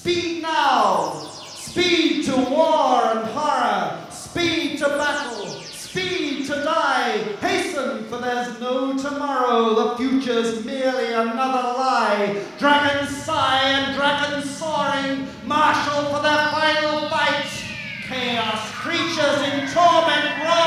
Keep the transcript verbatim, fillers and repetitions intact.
Speed now! Speed to war and horror! Speed to battle! Speed to die! Hasten, for there's no tomorrow. The future's merely another lie. Dragons sigh and dragons soaring, marshal for their final fight. Chaos creatures in torment roar.